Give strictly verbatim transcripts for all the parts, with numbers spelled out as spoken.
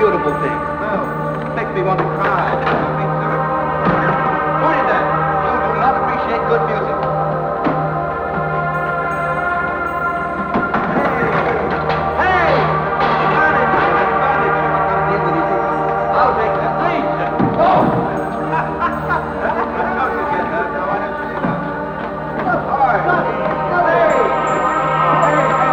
beautiful thing. No, it makes me want to cry. Who is that? You do not appreciate good music. Hey! Hey! Bonnet, bonnet, bonnet. Come deal with you. I'll take that. Please. Oh! No, you get her. No, I don't see that. All right. Hey! Hey, hey.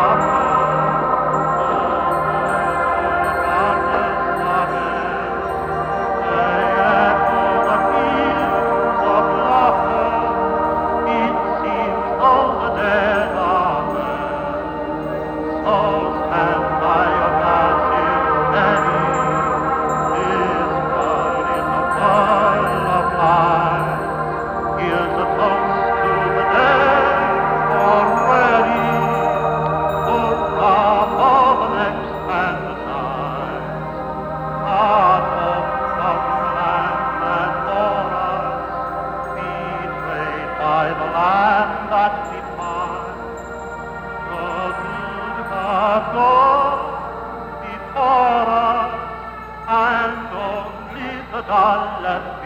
By the land that we find, the good have gone before us, and only the dull left